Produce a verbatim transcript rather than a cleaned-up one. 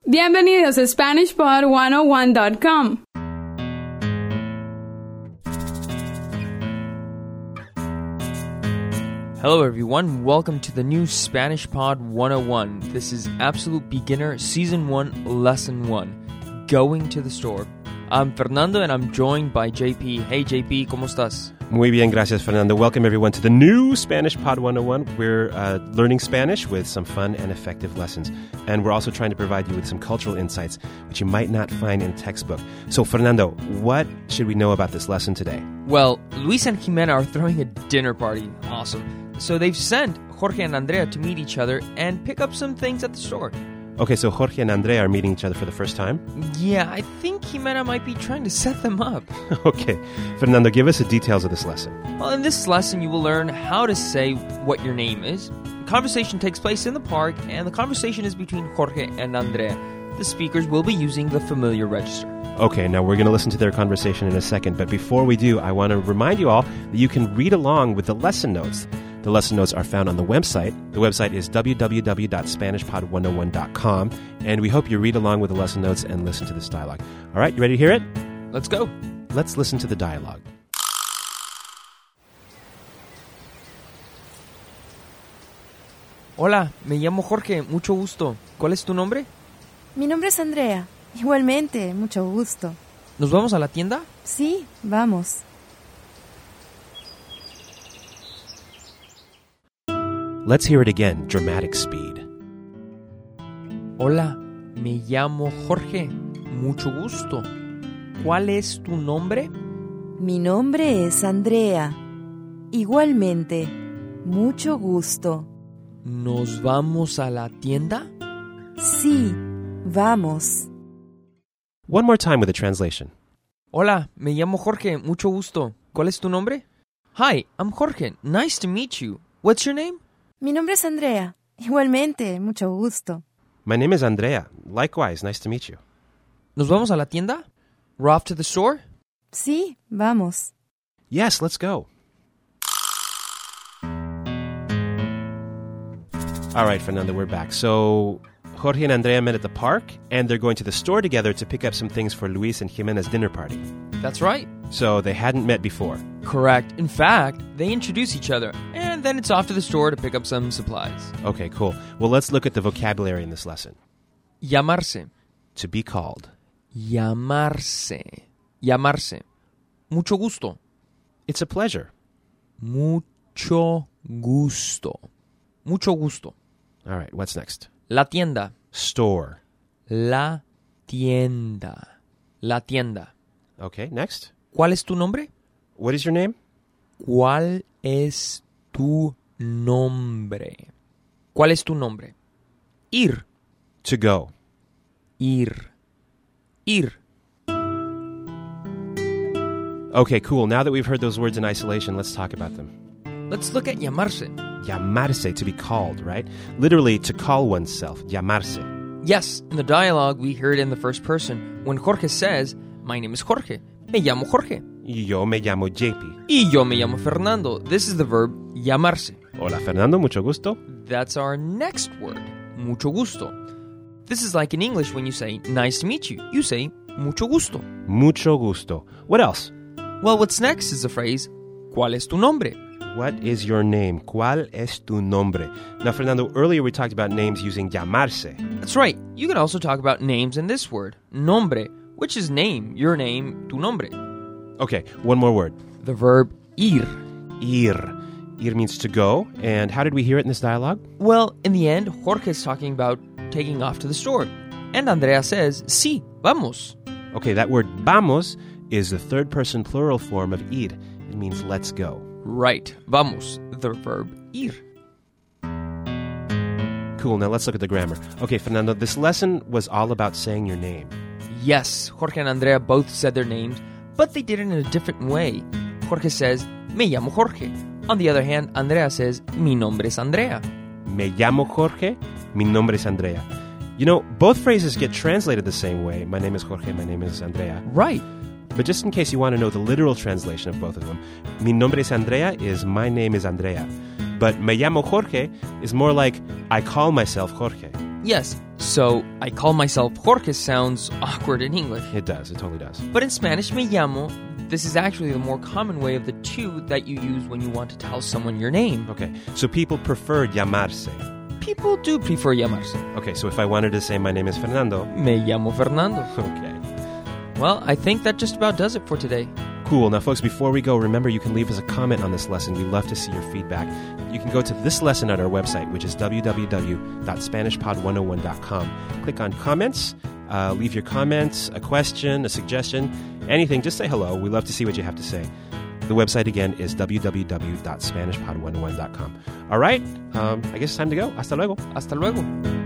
Bienvenidos a Spanish Pod ciento uno dot com. Hello everyone, welcome to the new Spanish Pod one oh one. This is Absolute Beginner Season one, Lesson one, Going to the Store. I'm Fernando and I'm joined by J P. Hey J P, ¿cómo estás? Muy bien, gracias, Fernando. Welcome everyone to the new Spanish Pod one oh one. We're uh, learning Spanish with some fun and effective lessons. And we're also trying to provide you with some cultural insights, which you might not find in a textbook. So, Fernando, what should we know about this lesson today? Well, Luis and Jimena are throwing a dinner party. Awesome. So they've sent Jorge and Andrea to meet each other and pick up some things at the store. Okay, so Jorge and Andrea are meeting each other for the first time? Yeah, I think Jimena might be trying to set them up. Okay. Fernando, give us the details of this lesson. Well, in this lesson, you will learn how to say what your name is. The conversation takes place in the park, and the conversation is between Jorge and Andrea. The speakers will be using the familiar register. Okay, now we're going to listen to their conversation in a second, but before we do, I want to remind you all that you can read along with the lesson notes. The lesson notes are found on the website. The website is w w w dot spanish pod one oh one dot com, and we hope you read along with the lesson notes and listen to this dialogue. All right, you ready to hear it? Let's go. Let's listen to the dialogue. Hola, me llamo Jorge, mucho gusto. ¿Cuál es tu nombre? Mi nombre es Andrea. Igualmente, mucho gusto. ¿Nos vamos a la tienda? Sí, vamos. Let's hear it again, dramatic speed. Hola, me llamo Jorge, mucho gusto. ¿Cuál es tu nombre? Mi nombre es Andrea. Igualmente, mucho gusto. ¿Nos vamos a la tienda? Sí, vamos. One more time with the translation. Hola, me llamo Jorge, mucho gusto. ¿Cuál es tu nombre? Hi, I'm Jorge. Nice to meet you. What's your name? Mi nombre es Andrea. Igualmente, mucho gusto. My name is Andrea. Likewise, nice to meet you. ¿Nos vamos a la tienda? We're off to the store? Sí, vamos. Yes, let's go. All right, Fernando, we're back. So, Jorge and Andrea met at the park, and they're going to the store together to pick up some things for Luis and Jimena's dinner party. That's right. So, they hadn't met before. Correct. In fact, they introduce each other, and then it's off to the store to pick up some supplies. Okay, cool. Well, let's look at the vocabulary in this lesson. Llamarse. To be called. Llamarse. Llamarse. Mucho gusto. It's a pleasure. Mucho gusto. Mucho gusto. All right, what's next? La tienda. Store. La tienda. La tienda. Okay, next. ¿Cuál es tu nombre? What is your name? ¿Cuál es tu nombre? ¿Cuál es tu nombre? Ir. To go. Ir. Ir. Okay, cool. Now that we've heard those words in isolation, let's talk about them. Let's look at llamarse. Llamarse, to be called, right? Literally, to call oneself. Llamarse. Yes, in the dialogue, we heard in the first person when Jorge says, my name is Jorge. Me llamo Jorge. Yo me llamo J P. Y yo me llamo Fernando. This is the verb llamarse. Hola, Fernando. Mucho gusto. That's our next word, mucho gusto. This is like in English when you say, nice to meet you. You say, mucho gusto. Mucho gusto. What else? Well, what's next is the phrase, ¿cuál es tu nombre? What is your name? ¿Cuál es tu nombre? Now, Fernando, earlier we talked about names using llamarse. That's right. You can also talk about names in this word, nombre, which is name, your name, tu nombre. Okay, one more word. The verb ir. Ir. Ir means to go. And how did we hear it in this dialogue? Well, in the end, Jorge is talking about taking off to the store. And Andrea says, sí, vamos. Okay, that word vamos is the third person plural form of ir. It means let's go. Right, vamos, the verb ir. Cool, now let's look at the grammar. Okay, Fernando, this lesson was all about saying your name. Yes, Jorge and Andrea both said their names, but they did it in a different way. Jorge says, me llamo Jorge. On the other hand, Andrea says, mi nombre es Andrea. Me llamo Jorge, mi nombre es Andrea. You know, both phrases get translated the same way. My name is Jorge, my name is Andrea. Right. But just in case you want to know the literal translation of both of them, mi nombre es Andrea is my name is Andrea. But me llamo Jorge is more like I call myself Jorge. Yes, so I call myself Jorge sounds awkward in English. It does. It totally does. But in Spanish, me llamo, this is actually the more common way of the two that you use when you want to tell someone your name. Okay, so people prefer llamarse. People do prefer llamarse. Okay, so if I wanted to say my name is Fernando. Me llamo Fernando. Okay. Well, I think that just about does it for today. Cool. Now, folks, before we go, remember you can leave us a comment on this lesson. We love to see your feedback. You can go to this lesson at our website, which is w w w dot spanish pod one oh one dot com. Click on comments, uh, leave your comments, a question, a suggestion, anything. Just say hello. We love to see what you have to say. The website again is w w w dot spanish pod one oh one dot com. All right. Um, I guess it's time to go. Hasta luego. Hasta luego.